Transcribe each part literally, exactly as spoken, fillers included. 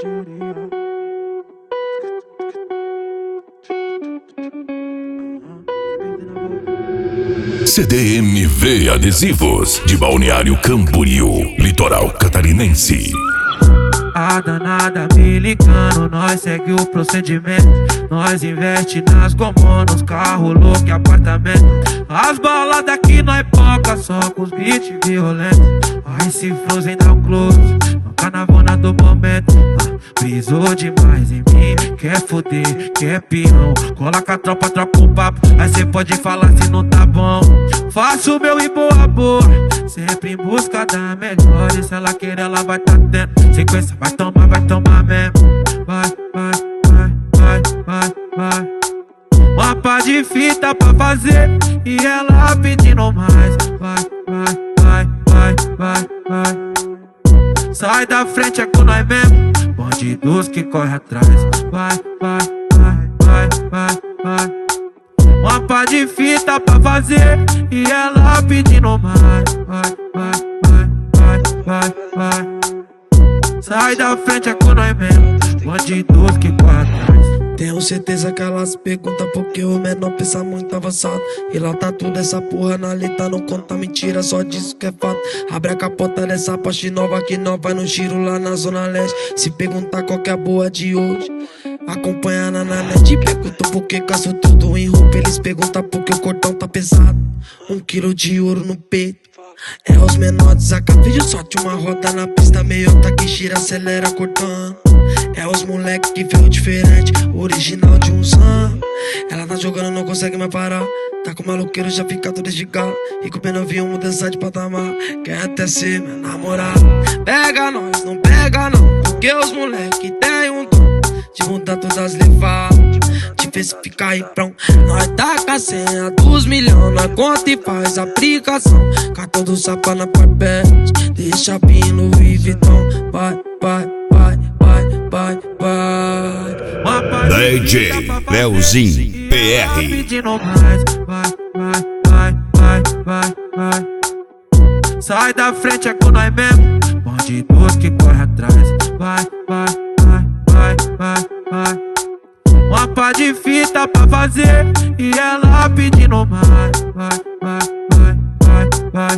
C D M V Adesivos, de Balneário Camboriú, litoral catarinense. A danada me ligando, nós segue o procedimento. Nós investe nas gomos, nos carros loucos e apartamento. As balas daqui nós poca, só com os beats violentos. Aí se Frozen dá um close, no carnavona do momento. ah, Brisou demais em mim, quer foder, quer peão. Cola com a tropa, troca o papo, aí cê pode falar se não tá bom. Faço o meu e boa boa, sempre em busca da melhor. E se ela querer, ela vai tá tendo. Sequência, vai tomar, vai tomar mesmo. Vai, vai, vai, vai, vai, vai. Uma pá de fita pra fazer e ela pedindo mais. Vai, vai, vai, vai, vai, vai. Sai da frente, é com nós mesmo. Bandidos que corre atrás. Vai, vai, vai, vai, vai, vai. Uma pá de fita pra fazer e ela pedindo mais. Vai, vai, vai, vai, vai, vai. Sai da frente, é com nós mesmo. Bandidos que corre atrás. Tenho certeza que elas perguntam porque o menor pensa muito avançado. E lá tá tudo essa porra na letra, não conta mentira, só diz que é fato. Abre a capota dessa Porsche nova que nós vai no giro lá na zona leste. Se perguntar qual que é a boa de hoje, acompanha na net. Perguntam por que caço tudo em roupa, eles perguntam por que o cordão tá pesado. Um quilo de ouro no peito, é os menores, a vídeo sorte uma roda na pista, meiota que gira, acelera cortando. É os moleque que veio diferente, original de um sam. Ela tá jogando, não consegue mais parar. Tá com maloqueiro, já fica todo esticado. E com o novinho mudança de patamar. Quer até ser minha namorada. Pega nós, não pega não, porque os moleque tem um dom de mudar todas as levadas, de ver se fica aí prão. Nós tá com a senha dos milhões, nós conta e faz aplicação. Cartão do sapa na Parbete, deixa pino e Vitão. Vai, vai, vai, vai, vai, vai. D J Leozinho P R. Pedindo mais. Vai, vai, vai, vai, vai, vai. Sai da frente, é com nós mesmo. Bandidos que corre atrás. Vai, vai, vai, vai, vai, vai. Uma pá de fita pra fazer e ela pedindo mais. Vai, vai, vai, vai, vai,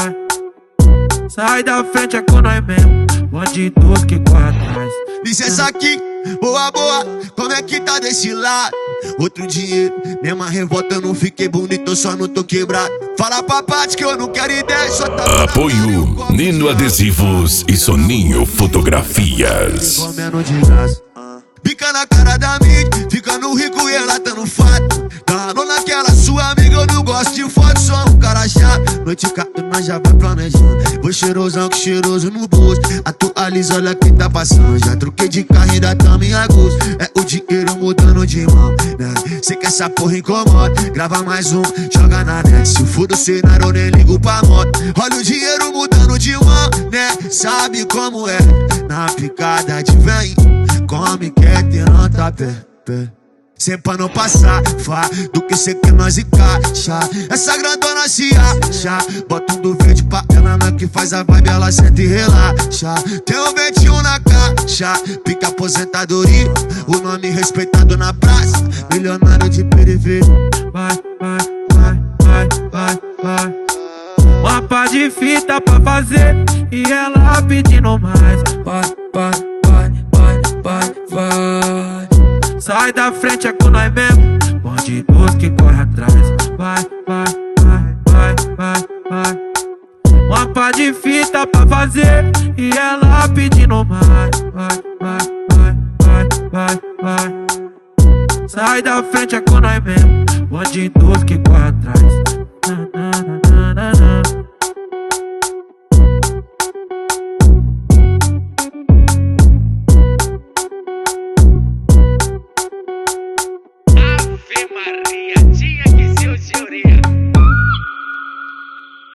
vai. Sai da frente, é com nós mesmo. Bandidos que corre atrás. Licença aqui, boa, boa, como é que tá desse lado? Outro dinheiro, mesma revolta, eu não fiquei bonito, eu só não tô quebrado. Fala pra parte que eu não quero ideia, só tá. Apoio Nino Adesivos e Soninho Fotografias. Comendo de graça. Pica na cara da mídia, fica no rico e ela tá no fato. Dando naquela sua amiga, eu não gosto de foto, só um cara chato. Noite cato, nós já vai planejando. Vou cheirosão que cheiroso no bolso. Atualiza, olha quem tá passando. Já troquei de carro, ainda tamo em agosto. É o dinheiro mudando de mão, né? Cê que essa porra incomoda, grava mais um, joga na net. Se for do cenário, eu nem ligo pra moto. Olha o dinheiro mudando de mão, né? Sabe como é? Na picada de vem, come, quer ter nota pé, pé. Sem pra não passar, fá, do que cê quer nós encaixa. Essa grandona se acha, bota um do verde pra ela, na que faz a vibe, ela senta e relaxa. Tem um vinte e um na caixa, pica aposentadoria, o nome respeitado na praça, milionário de periferia. Vai, vai, vai, vai, vai, vai. Uma pá de fita pra fazer e ela pedindo mais. Vai, vai, vai, vai, vai, vai. Sai da frente, é com nós mesmo. Bandidos que corre atrás. Vai, vai, vai, vai, vai, vai. Uma pá de fita pra fazer e ela pedindo mais. Vai, vai, vai, vai, vai, vai. Sai da frente, é com nós mesmo. Bandidos que corre atrás.